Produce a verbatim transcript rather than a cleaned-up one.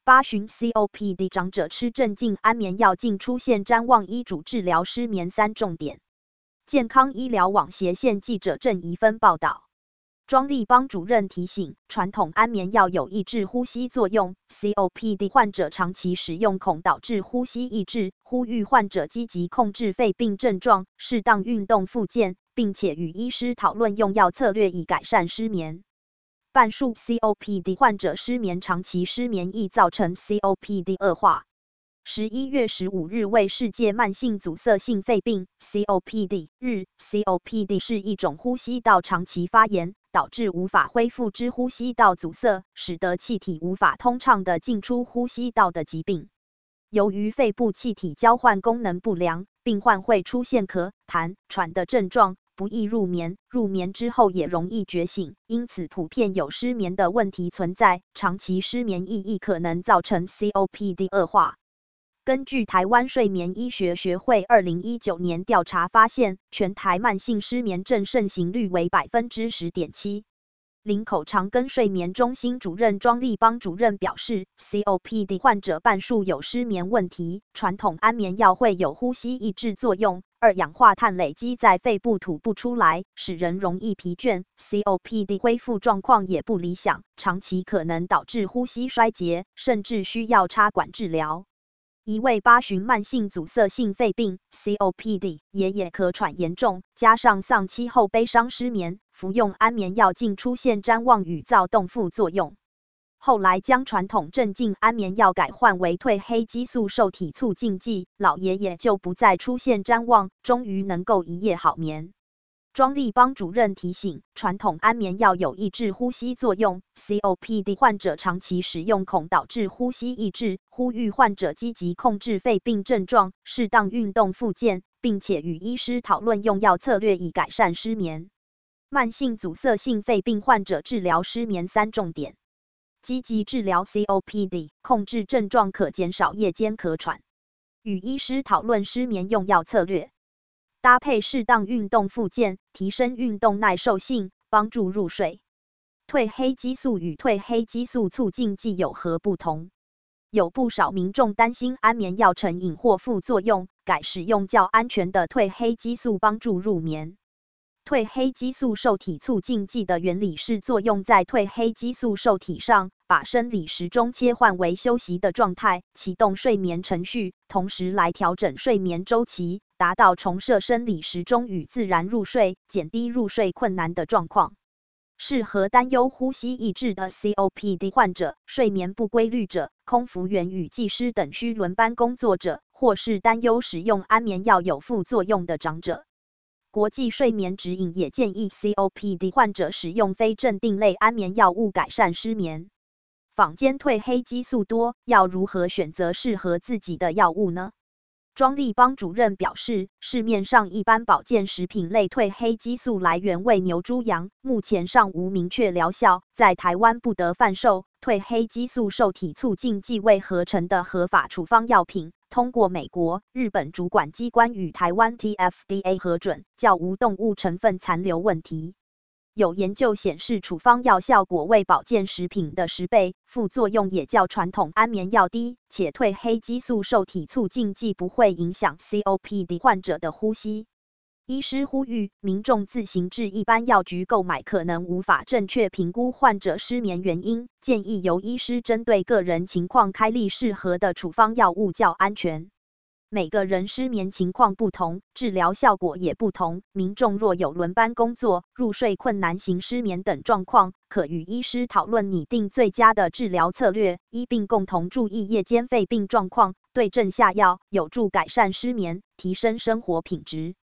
八旬 C O P D 长者吃镇静安眠药竟出现谵妄医嘱治疗失眠三重点。健康医疗网斜线记者郑怡芬报道。庄立邦主任提醒，传统安眠药有抑制呼吸作用 ，C O P D 患者长期使用恐导致呼吸抑制，呼吁患者积极控制肺病症状，适当运动复健，并且与医师讨论用药策略以改善失眠。半数 C O P D 患者失眠，长期失眠易造成 C O P D 恶化。十一月十五日为世界慢性阻塞性肺病 C O P D 日 ，C O P D 是一种呼吸道长期发炎，导致无法恢复之呼吸道阻塞，使得气体无法通畅地进出呼吸道的疾病。由于肺部气体交换功能不良，病患会出现咳、痰、喘的症状，不易入眠，入眠之后也容易觉醒，因此普遍有失眠的问题存在，长期失眠亦亦可能造成 C O P D 恶化。根据台湾睡眠医学学会二零一九年调查发现，全台慢性失眠症盛行率为 百分之十点七。林口长庚睡眠中心主任庄立邦主任表示 ，C O P D 患者半数有失眠问题，传统安眠药会有呼吸抑制作用，二氧化碳累积在肺部吐不出来，使人容易疲倦 ，C O P D 恢复状况也不理想，长期可能导致呼吸衰竭，甚至需要插管治疗。一位八旬慢性阻塞性肺病 C O P D 爷爷咳喘严重，加上丧妻后悲伤失眠，服用安眠药竟出现谵妄与躁动副作用。后来将传统镇静安眠药改换为褪黑激素受体促进剂，老爷爷就不再出现谵妄，终于能够一夜好眠。庄立邦主任提醒，传统安眠药有抑制呼吸作用 ，C O P D 患者长期使用恐导致呼吸抑制，呼吁患者积极控制肺病症状，适当运动复健，并且与医师讨论用药策略以改善失眠。慢性阻塞性肺病患者治疗失眠三重点：积极治疗 C O P D， 控制症状可减少夜间咳喘，与医师讨论失眠用药策略。搭配适当运动复健，提升运动耐受性，帮助入睡。褪黑激素与褪黑激素促进剂有何不同？有不少民众担心安眠药成瘾或副作用，改使用较安全的褪黑激素帮助入眠。褪黑激素受体促进剂的原理是作用在褪黑激素受体上，把生理时钟切换为休息的状态，启动睡眠程序，同时来调整睡眠周期，达到重设生理时钟与自然入睡，减低入睡困难的状况。适合担忧呼吸抑制的 C O P D 患者、睡眠不规律者、空服员与技师等需轮班工作者，或是担忧使用安眠药有副作用的长者。国际睡眠指引也建议 C O P D 患者使用非镇定类安眠药物改善失眠。坊间褪黑激素多，要如何选择适合自己的药物呢？庄立邦主任表示，市面上一般保健食品类褪黑激素来源为牛猪羊，目前尚无明确疗效，在台湾不得贩售。褪黑激素受体促进剂为合成的合法处方药品，通过美国、日本主管机关与台湾 T F D A 核准，较无动物成分残留问题。有研究显示，处方药效果为保健食品的十倍，副作用也较传统安眠药低，且褪黑激素受体促进剂不会影响 C O P D 患者的呼吸。医师呼吁民众自行至一般药局购买可能无法正确评估患者失眠原因，建议由医师针对个人情况开立适合的处方药物较安全。每个人失眠情况不同，治疗效果也不同，民众若有轮班工作、入睡困难型失眠等状况，可与医师讨论拟定最佳的治疗策略，医病共同注意夜间肺病状况，对症下药，有助改善失眠，提升生活品质。